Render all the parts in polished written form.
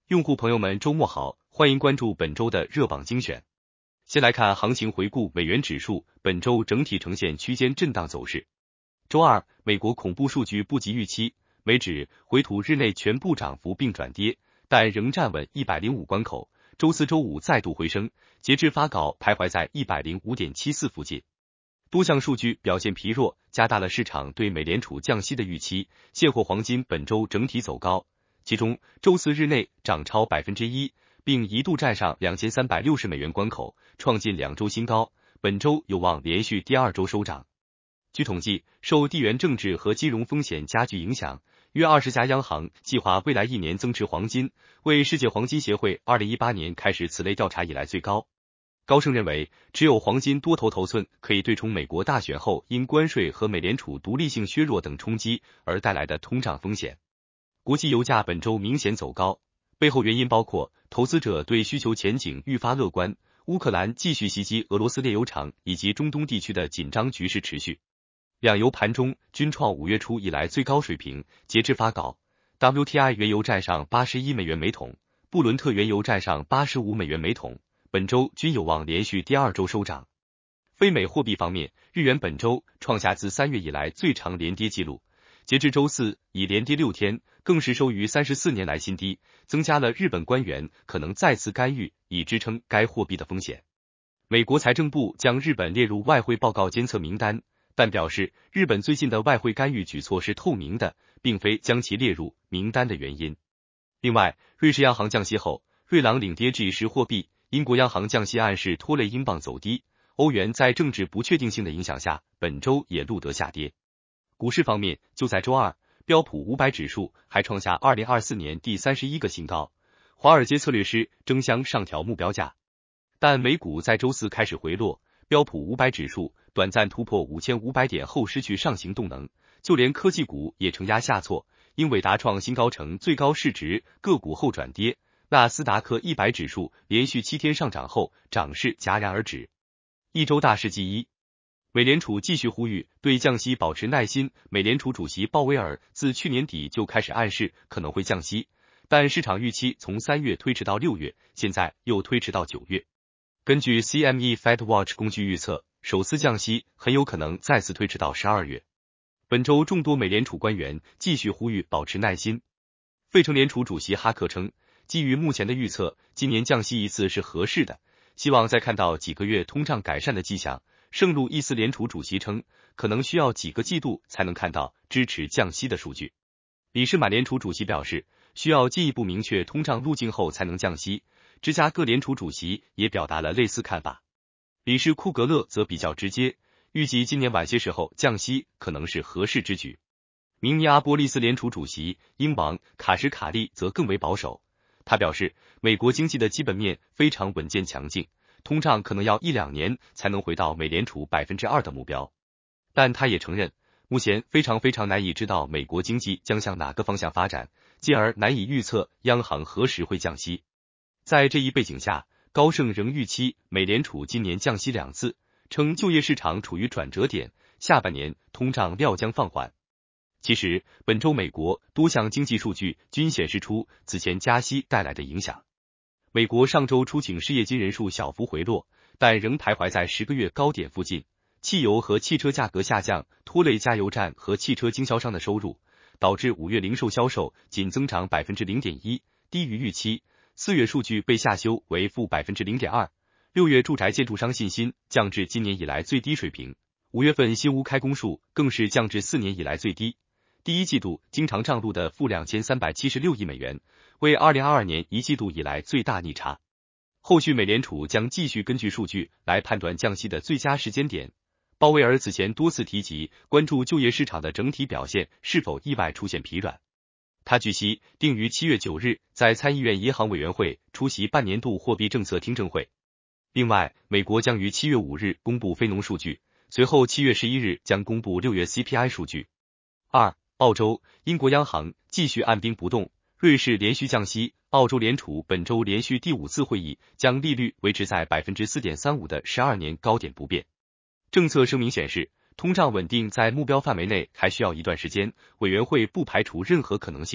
用户朋友们周末好，欢迎关注本周的热榜精选。先来看行情回顾，美元指数本周整体呈现区间震荡走势。周二，美国恐怖数据不及预期，美指回吐日内全部涨幅并转跌，但仍站稳105关口。周四周五再度回升，截至发稿徘徊在105.74附近。多项数据表现疲弱，加大了市场对美联储降息的预期。现货黄金本周整体走高，其中周四日内涨超 1%， 并一度站上$2360关口，创近2周新高，本周有望连续第2周收涨。据统计，受地缘政治和金融风险加剧影响，约20家央行计划未来1年增持黄金，为世界黄金协会2018年开始此类调查以来最高。高盛认为，只有黄金多头寸可以对冲美国大选后因关税和美联储独立性削弱等冲击而带来的通胀风险。国际油价本周明显走高，背后原因包括投资者对需求前景愈发乐观，乌克兰继续袭击俄罗斯炼油厂以及中东地区的紧张局势持续。两油盘中均创5月初以来最高水平，截至发稿 ，WTI 原油站上$81每桶，布伦特原油站上$85每桶，本周均有望连续第2周收涨。非美货币方面，日元本周创下自3月以来最长连跌纪录，截至周四已连跌6天，更是收于34年来新低，增加了日本官员可能再次干预以支撑该货币的风险。美国财政部将日本列入外汇报告监测名单，但表示日本最近的外汇干预举措是透明的，并非将其列入名单的原因。另外，瑞士央行降息后，瑞郎领跌G10货币，英国央行降息暗示拖累英镑走低，欧元在政治不确定性的影响下，本周也录得下跌。股市方面，就在周二，标普500指数还创下2024年第31个新高，华尔街策略师争相上调目标价。但美股在周四开始回落，标普500指数短暂突破5500点后失去上行动能，就连科技股也承压下挫，因伟达创新高成最高市值个股后转跌。纳斯达克100指数连续7天上涨后，涨势戛然而止。一周大事记一，美联储继续呼吁对降息保持耐心。美联储主席鲍威尔自去年底就开始暗示可能会降息，但市场预期从3月推迟到6月，现在又推迟到9月。根据 CME FedWatch 工具预测，首次降息很有可能再次推迟到12月。本周众多美联储官员继续呼吁保持耐心。费城联储主席哈克称，基于目前的预测，今年降息一次是合适的，希望再看到几个月通胀改善的迹象。圣路易斯联储主席称，可能需要几个季度才能看到支持降息的数据。里士满联储主席表示，需要进一步明确通胀路径后才能降息。芝加哥联储主席也表达了类似看法。理事库格勒则比较直接，预计今年晚些时候降息可能是合适之举。明尼阿波利斯联储主席英王卡什卡利则更为保守，他表示，美国经济的基本面非常稳健强劲，通胀可能要1-2年才能回到美联储 2% 的目标。但他也承认，目前非常难以知道美国经济将向哪个方向发展，进而难以预测央行何时会降息。在这一背景下，高盛仍预期美联储今年降息2次，称就业市场处于转折点，下半年通胀料将放缓。其实，本周美国多项经济数据均显示出此前加息带来的影响。美国上周初请失业金人数小幅回落，但仍徘徊在10个月高点附近。汽油和汽车价格下降拖累加油站和汽车经销商的收入，导致5月零售销售仅增长 0.1%， 低于预期。4月数据被下修为负 0.2%， 6月住宅建筑商信心降至今年以来最低水平，5月份新屋开工数更是降至4年以来最低。第一季度经常账录的负$2376亿，为2022年一季度以来最大逆差。后续美联储将继续根据数据来判断降息的最佳时间点。鲍威尔此前多次提及关注就业市场的整体表现是否意外出现疲软。他据悉定于7月9日在参议院银行委员会出席半年度货币政策听证会。另外，美国将于7月5日公布非农数据，随后7月11日将公布6月 CPI 数据。澳洲、英国央行继续按兵不动，瑞士连续降息，澳洲联储本周连续第5次会议将利率维持在 4.35% 的12年高点不变。政策声明显示，通胀稳定在目标范围内还需要一段时间，委员会不排除任何可能性，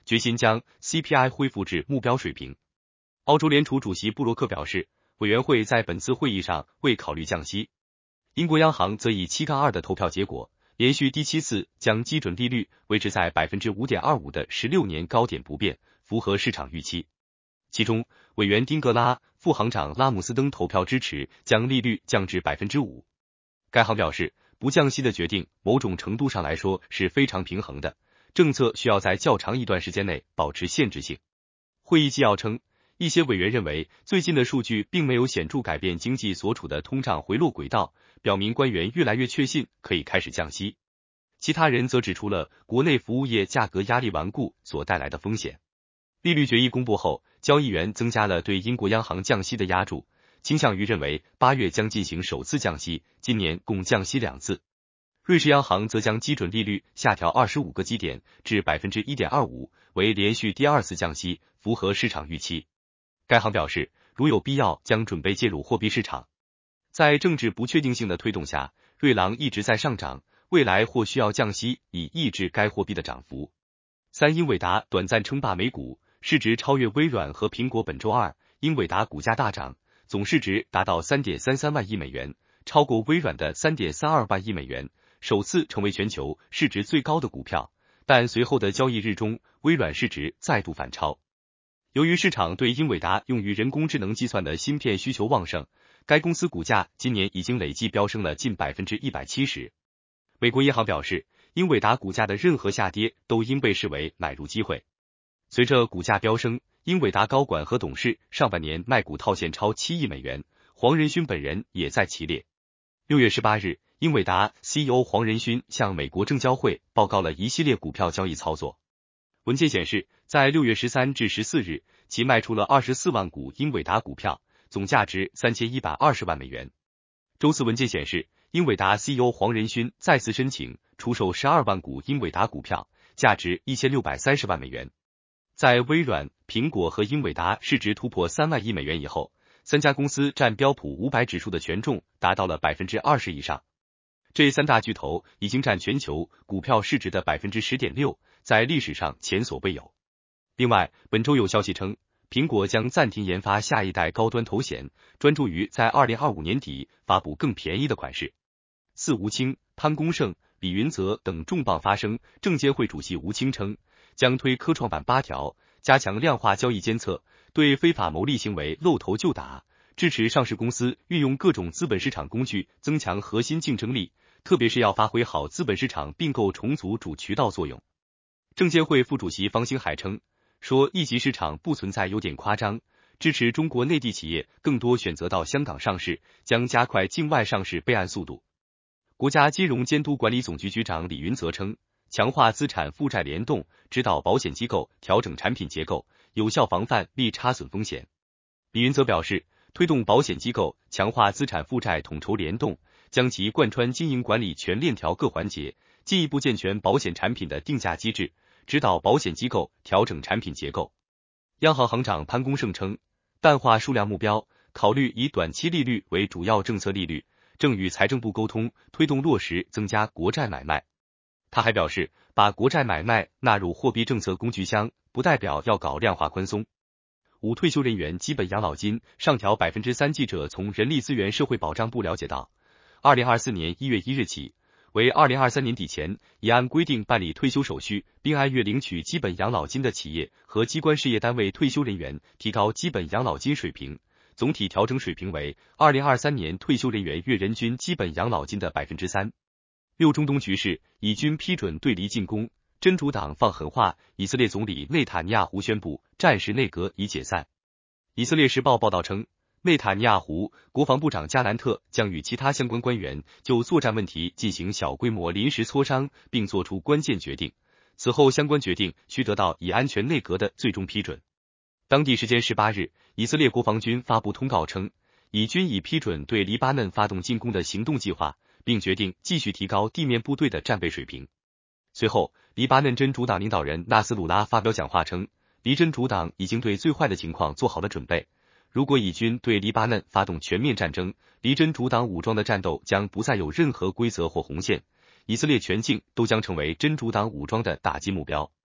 决心将 CPI 恢复至目标水平。澳洲联储主席布洛克表示，委员会在本次会议上未考虑降息。英国央行则以7-2的投票结果，连续第7次将基准利率维持在 5.25% 的16年高点不变，符合市场预期。其中，委员丁格拉、副行长拉姆斯登投票支持将利率降至 5%。该行表示，不降息的决定某种程度上来说是非常平衡的，政策需要在较长一段时间内保持限制性。会议纪要称，一些委员认为最近的数据并没有显著改变经济所处的通胀回落轨道，表明官员越来越确信可以开始降息。其他人则指出了国内服务业价格压力顽固所带来的风险。利率决议公布后，交易员增加了对英国央行降息的押注，倾向于认为8月将进行首次降息，今年共降息2次。瑞士央行则将基准利率下调25个基点至 1.25%， 为连续第2次降息，符合市场预期。该行表示，如有必要将准备介入货币市场。在政治不确定性的推动下，瑞郎一直在上涨，未来或需要降息以抑制该货币的涨幅。英伟达短暂称霸美股，市值超越微软和苹果。本周二，英伟达股价大涨，总市值达到 3.33 万亿美元，超过微软的 3.32 万亿美元，首次成为全球市值最高的股票。但随后的交易日中，微软市值再度反超。由于市场对英伟达用于人工智能计算的芯片需求旺盛，该公司股价今年已经累计飙升了近 170%。美国银行表示，英伟达股价的任何下跌都应被视为买入机会。随着股价飙升，英伟达高管和董事上半年卖股套现超7亿美元，黄仁勋本人也在其列。6月18日，英伟达 CEO 黄仁勋向美国证交会报告了一系列股票交易操作。文件显示，在6月13至14日，其卖出了24万股英伟达股票，总价值3120万美元。周四文件显示，英伟达 CEO 黄仁勋再次申请出售12万股英伟达股票，价值1630万美元。在微软、苹果和英伟达市值突破3万亿美元以后，3家公司占标普500指数的权重达到了 20% 以上。这3大巨头已经占全球股票市值的 10.6%， 在历史上前所未有。另外，本周有消息称，苹果将暂停研发下一代高端头显，专注于在2025年底发布更便宜的款式。吴清、潘功胜、李云泽等重磅发声。证监会主席吴清称，将推科创板8条，加强量化交易监测，对非法牟利行为露头就打，支持上市公司运用各种资本市场工具增强核心竞争力，特别是要发挥好资本市场并购重组主渠道作用。证监会副主席方星海称，说一级市场不存在有点夸张，支持中国内地企业更多选择到香港上市，将加快境外上市备案速度。国家金融监督管理总局局长李云泽称，强化资产负债联动，指导保险机构调整产品结构，有效防范利差损风险。李云泽表示，推动保险机构强化资产负债统筹联动，将其贯穿经营管理全链条各环节，进一步健全保险产品的定价机制，指导保险机构调整产品结构。央行行长潘功胜称，淡化数量目标，考虑以短期利率为主要政策利率，正与财政部沟通，推动落实增加国债买卖。他还表示，把国债买卖纳入货币政策工具箱，不代表要搞量化宽松。退休人员基本养老金上调 3%。 记者从人力资源社会保障部了解到，2024年1月1日起，为2023年底前已按规定办理退休手续并按月领取基本养老金的企业和机关事业单位退休人员提高基本养老金水平，总体调整水平为2023年退休人员月人均基本养老金的 3%。中东局势，以军批准对黎进攻，真主党放狠话，以色列总理内塔尼亚胡宣布战时内阁已解散。以色列时报报道称，内塔尼亚胡、国防部长加兰特将与其他相关官员就作战问题进行小规模临时磋商，并作出关键决定。此后相关决定需得到以安全内阁的最终批准。当地时间18日，以色列国防军发布通告称，以军已批准对黎巴嫩发动进攻的行动计划，并决定继续提高地面部队的战备水平。随后，黎巴嫩真主党领导人纳斯鲁拉发表讲话称，黎真主党已经对最坏的情况做好了准备。如果以军对黎巴嫩发动全面战争，黎真主党武装的战斗将不再有任何规则或红线，以色列全境都将成为真主党武装的打击目标。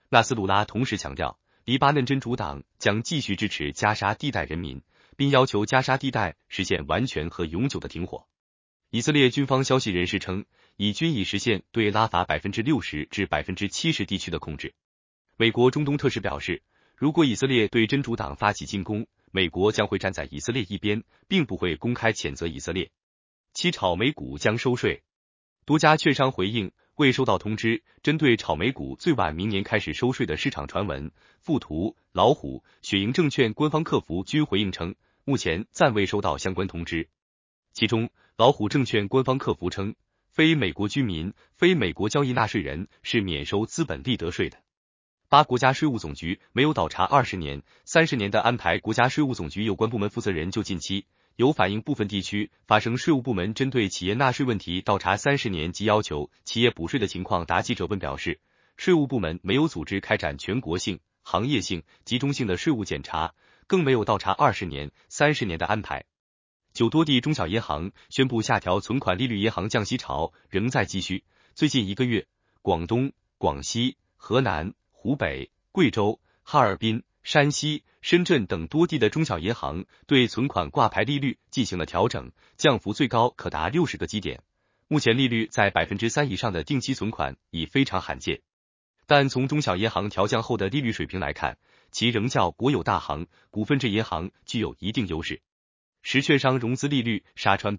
纳斯鲁拉同时强调，黎巴嫩真主党将继续支持加沙地带人民，并要求加沙地带实现完全和永久的停火。以色列军方消息人士称，军已实现对拉法60%至70%地区的控制。美国中东特使表示，如果以色列对真主党发起进攻，美国将会站在以色列一边，并不会公开谴责以色列。7炒美股将收税，多家券商回应未收到通知，针对炒美股最晚明年开始收税的市场传闻，富途、老虎、雪盈证券官方客服均回应称，目前暂未收到相关通知。其中，老虎证券官方客服称，非美国居民、非美国交易纳税人是免收资本利得税的。8国家税务总局没有倒查20年、30年的安排。国家税务总局有关部门负责人就近期有反映部分地区发生税务部门针对企业纳税问题倒查30年及要求企业补税的情况答记者问表示，税务部门没有组织开展全国性、行业性、集中性的税务检查，更没有倒查20年、30年的安排。9多地中小银行宣布下调存款利率，银行降息潮仍在继续。最近1个月，广东、广西、河南、湖北、贵州、哈尔滨、山西、深圳等多地的中小银行对存款挂牌利率进行了调整，降幅最高可达60个基点。目前利率在 3% 以上的定期存款已非常罕见。但从中小银行调降后的利率水平来看，其仍较国有大行、股份制银行具有一定优势。10券商融资利率杀穿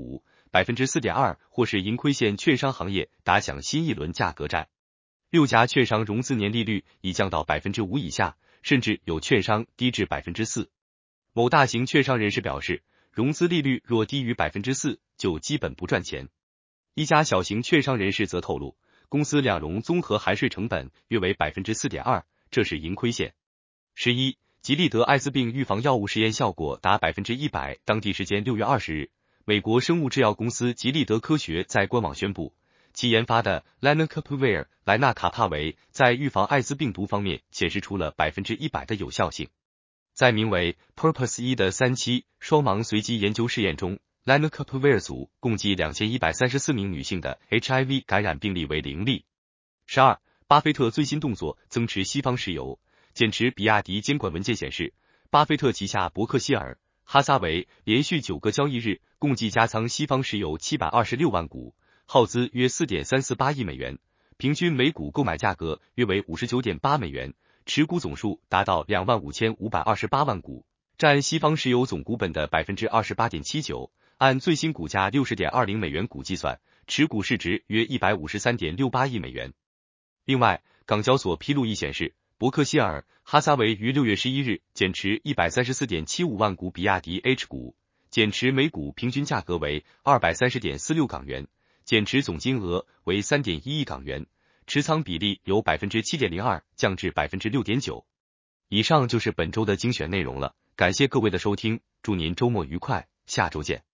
5%、4.2%， 或是盈亏线券商行业打响新一轮价格战。6家券商融资年利率已降到 5% 以下，甚至有券商低至 4%。某大型券商人士表示，融资利率若低于 4%， 就基本不赚钱。一家小型券商人士则透露，公司两融综合含税成本约为 4.2%， 这是盈亏线。11吉利德艾滋病预防药物实验效果达 100%。 当地时间6月20日，美国生物制药公司吉利德科学在官网宣布，其研发的 Lenacapavir 莱纳卡帕韦在预防艾滋病毒方面显示出了 100% 的有效性。在名为 Purpose 1的3期双盲随机研究试验中， Lenacapavir 组共计2134名女性的 HIV 感染病例为0例。12巴菲特最新动作增持西方石油，减持比亚迪。监管文件显示，巴菲特旗下伯克希尔哈撒韦连续9个交易日共计加仓西方石油726万股，耗资约 4.348 亿美元，平均每股购买价格约为 59.8 美元，持股总数达到 25,528 万股，占西方石油总股本的 28.79%， 按最新股价 60.20 美元股计算，持股市值约 153.68 亿美元。另外，港交所披露亦显示，伯克希尔哈撒韦于6月11日减持 134.75 万股比亚迪 H 股，减持每股平均价格为 230.46 港元，减持总金额为 3.1 亿港元，持仓比例由 7.02% 降至 6.9%。以上就是本周的精选内容了，感谢各位的收听，祝您周末愉快，下周见。